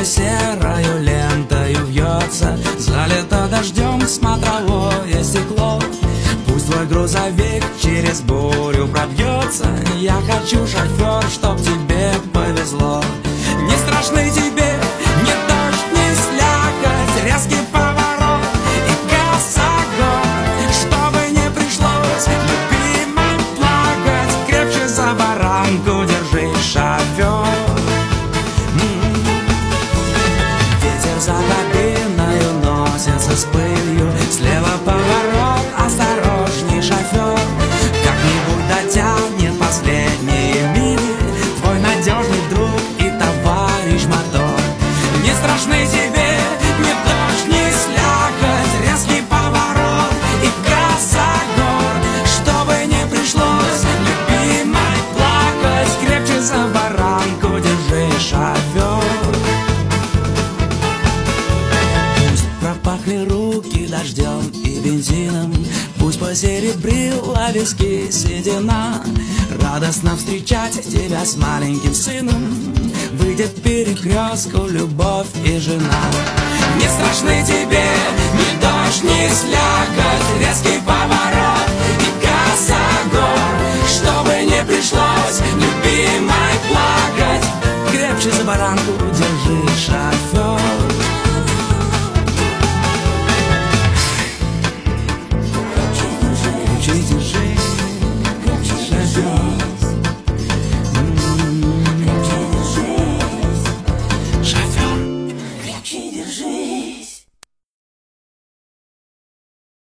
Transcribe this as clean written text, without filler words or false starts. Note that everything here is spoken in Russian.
серою лентою вьется, залито дождем смотровое стекло. Пусть твой грузовик через бурю пробьется, я хочу, шофер, чтоб тебе повезло. Не страшны тебе ни дождь, ни слякоть, резкий поворот и косогор, чтобы не пришлось любимой плакать. Крепче за баранку держись, шофер. Ветер за кабиною носится с пылью, слева поворот, осторожней, шофер. Как-нибудь дотянет последние мили твой надежный друг и товарищ мотор. Не страшны тебе ни дождь, ни слякоть, резкий поворот и косогор, чтобы не пришлось любимой плакать. Крепче за баранку держись, шофер. Пропахли руки дождем и бензином, пусть посеребрила виски седина. Радостно встречать тебя с маленьким сыном выйдет в перекрестку любовь и жена. Не страшны тебе ни дождь, ни слякоть, резкий поворот и косогор, чтобы не пришлось любимой плакать. Крепче за баранку